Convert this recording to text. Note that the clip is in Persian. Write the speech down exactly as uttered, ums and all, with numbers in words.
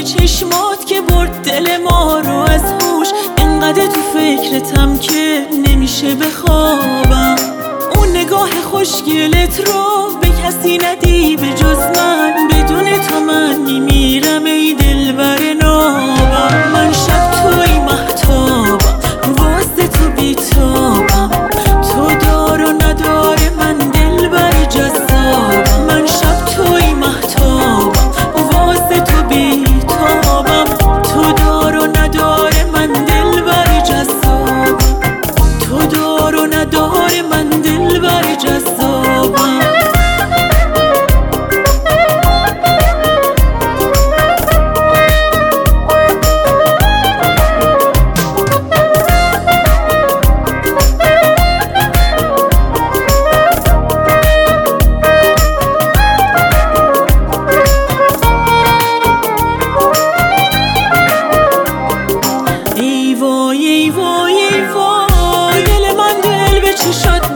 توی چشمات که برد دل ما رو از هوش. انقدر تو فکرتم که نمیشه بخوابم. اون نگاه خوشگلت رو به کسی ندی به جز من. بدون تو من میمیرم ای دلبر نابم. من شب توی مهتابم واسه تو بیتابم. تو دار و ندار من دلبر جذابم. من شب توی مهتابم واسه تو بیتابم. تو دار و ندار من دلبر جذابم. تو دار و ندار من دلبر جذابم. ای وای ای وای ای وای دل من دل به چشات